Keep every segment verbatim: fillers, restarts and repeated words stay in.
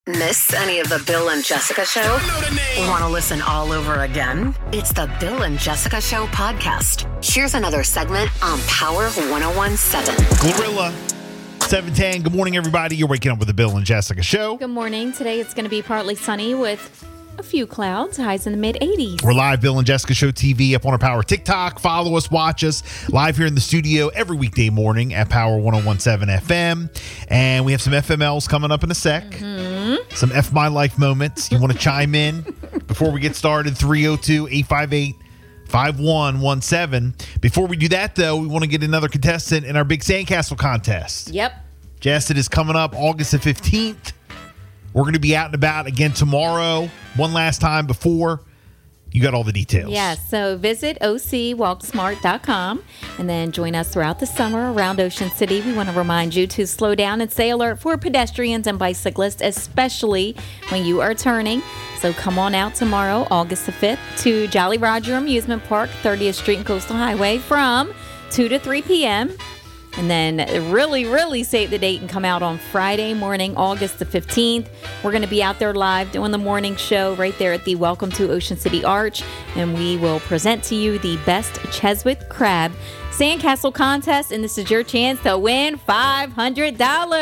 Miss any of the Bill and Jessica Show? Want to listen all over again? It's the Bill and Jessica Show podcast. Here's another segment on Power one oh one seven. Glorilla, seven ten. Good morning, everybody. You're waking up with the Bill and Jessica Show. Good morning. Today it's going to be partly sunny with a few clouds, highs in the mid eighties. We're live, Bill and Jessica Show T V, up on our Power TikTok. Follow us, watch us live here in the studio every weekday morning at Power one oh one seven F M. And we have some F M Ls coming up in a sec. Mm-hmm. Some F My Life moments. You want to chime in before we get started? three oh two, eight five eight, five one one seven. Before we do that, though, we want to get another contestant in our big sandcastle contest. Yep. Jess, it is coming up August the fifteenth. We're going to be out and about again tomorrow. One last time before you got all the details. Yeah, so visit O C walk smart dot com and then join us throughout the summer around Ocean City. We want to remind you to slow down and stay alert for pedestrians and bicyclists, especially when you are turning. So come on out tomorrow, August the fifth, to Jolly Roger Amusement Park, thirtieth Street and Coastal Highway from two to three p.m. And then really, really save the date and come out on Friday morning, August the fifteenth. We're going to be out there live doing the morning show right there at the Welcome to Ocean City Arch. And we will present to you the Best Cheswick Crab Sandcastle Contest. And this is your chance to win five hundred dollars.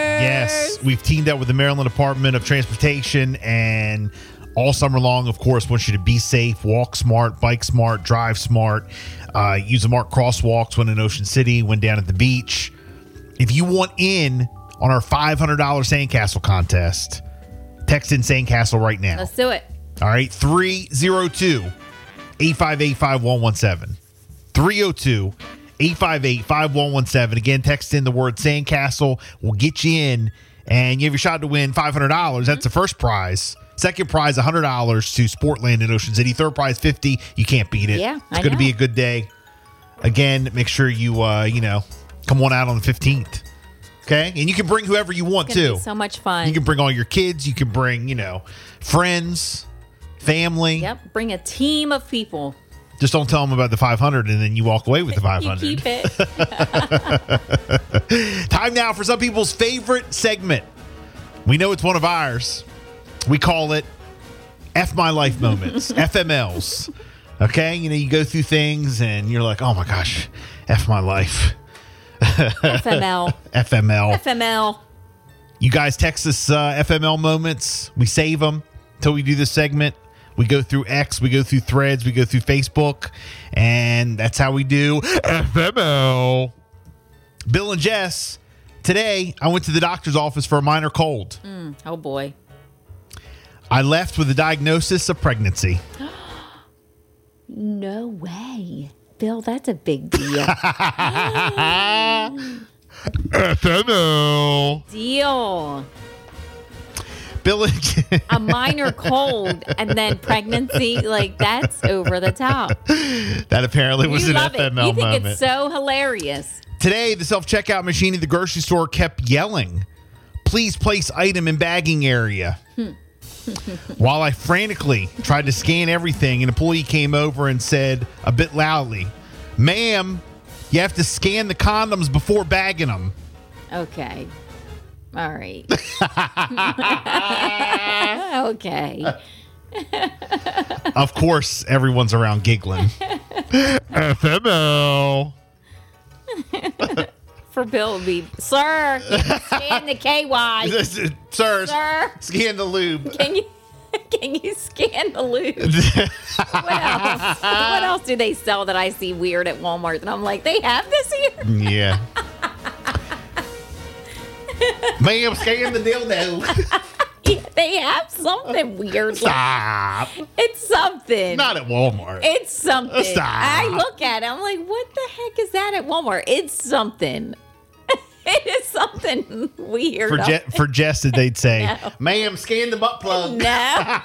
Yes, we've teamed up with the Maryland Department of Transportation, and all summer long, of course, want you to be safe, walk smart, bike smart, drive smart. Uh, use the marked crosswalks when in Ocean City, when down at the beach. If you want in on our five hundred dollars Sandcastle contest, text in Sandcastle right now. Let's do it. All right, three oh two, eight five eight, five one one seven. three oh two, eight five eight, five one one seven. Again, text in the word Sandcastle. We'll get you in, and you have your shot to win five hundred dollars. That's the first prize. Second prize, one hundred dollars to Sportland in Ocean City. Third prize, fifty dollars. You can't beat it. Yeah, It's going to be a good day. Again, make sure you, uh, you know, come on out on the fifteenth. Okay? And you can bring whoever you want, It's gonna to. be so much fun. You can bring all your kids. You can bring, you know, friends, family. Yep, bring a team of people. Just don't tell them about the five hundred and then you walk away with the five hundred. You keep it. Time now for some people's favorite segment. We know it's one of ours. We call it F My Life Moments, F M Ls. Okay? You know, you go through things and you're like, oh my gosh, F my life. F M L. F M L. F M L. You guys text us uh, F M L moments. We save them until we do this segment. We go through X, we go through Threads, we go through Facebook, and that's how we do F M L. Bill and Jess, today I went to the doctor's office for a minor cold. Mm, oh, boy. I left with a diagnosis of pregnancy. No way. Bill, that's a big deal. F M L. Deal. Bill and A minor cold and then pregnancy, like that's over the top. That apparently was You an love F M L it. You think moment. it's so hilarious. Today, the self-checkout machine at the grocery store kept yelling, "Please place item in bagging area." While I frantically tried to scan everything, an employee came over and said a bit loudly, "Ma'am, you have to scan the condoms before bagging them." Okay. All right. Okay. Of course, everyone's around giggling. F M L. For Bill, it would be, sir, scan the K Y. Sir, Sir. scan the lube. Can you can you scan the lube? What else? What else do they sell that I see weird at Walmart? And I'm like, they have this here? Yeah. Ma'am, scan the dildo. Yeah, they have something weird. Stop. It's something. Not at Walmart. It's something. Stop. I look at it. I'm like, what the heck is that at Walmart? It's something. It is something weird. For, Je- for Jess, they'd say, No. "Ma'am, scan the butt plug." No.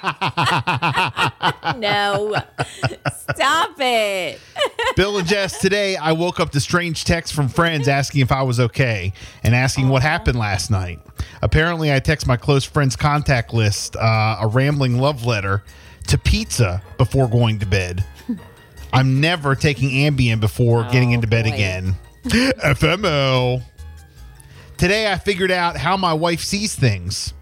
No. Stop it. Bill and Jess, today I woke up to strange texts from friends asking if I was okay and asking what happened last night. Apparently, I text my close friends' contact list uh, a rambling love letter to pizza before going to bed. I'm never taking Ambien before Oh, getting into bed boy. again. F M L. Today I figured out how my wife sees things.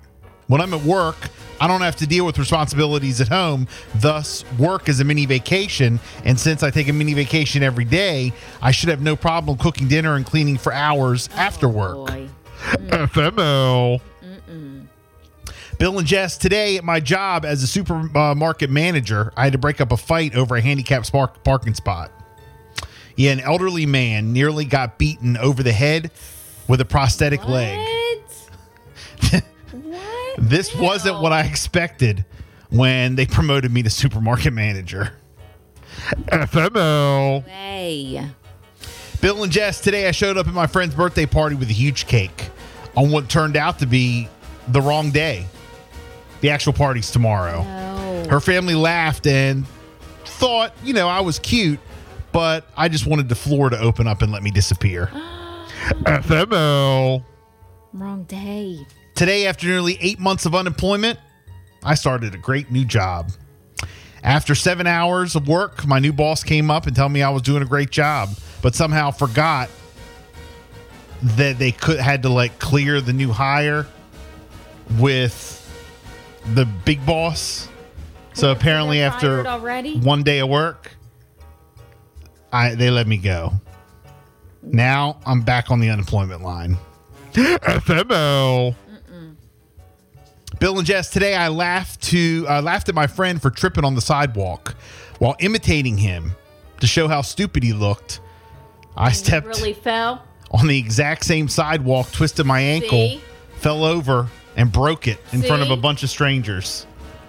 When I'm at work, I don't have to deal with responsibilities at home. Thus, work is a mini vacation. And since I take a mini vacation every day, I should have no problem cooking dinner and cleaning for hours oh, after work. Boy. F M L. Mm-mm. Bill and Jess, today at my job as a supermarket manager, I had to break up a fight over a handicapped spark parking spot. Yeah, an elderly man nearly got beaten over the head with a prosthetic what? leg. What? This Ew. wasn't what I expected when they promoted me to supermarket manager. F M L. Hey. Bill and Jess, today I showed up at my friend's birthday party with a huge cake on what turned out to be the wrong day. The actual party's tomorrow. No. Her family laughed and thought, you know, I was cute, but I just wanted the floor to open up and let me disappear. F M L. Wrong day. Today, after nearly eight months of unemployment, I started a great new job. After seven hours of work, my new boss came up and told me I was doing a great job, but somehow forgot that they could had to like clear the new hire with the big boss. So apparently after one day of work, I they let me go. Now I'm back on the unemployment line. F M L. Bill and Jess, today I laughed to uh, laughed at my friend for tripping on the sidewalk while imitating him to show how stupid he looked. I and stepped really fell on the exact same sidewalk, twisted my ankle, See? fell over, and broke it in See? front of a bunch of strangers.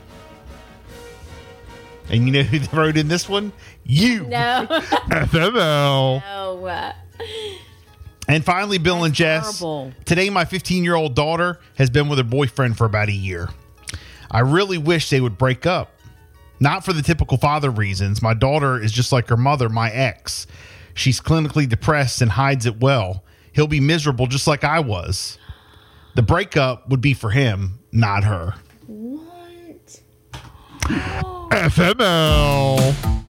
And you know who wrote in this one? You. No. F M L. No. Uh, And finally, Bill That's and Jess, terrible. Today my fifteen-year-old daughter has been with her boyfriend for about a year. I really wish they would break up. Not for the typical father reasons. My daughter is just like her mother, my ex. She's clinically depressed and hides it well. He'll be miserable just like I was. The breakup would be for him, not her. What? F M L.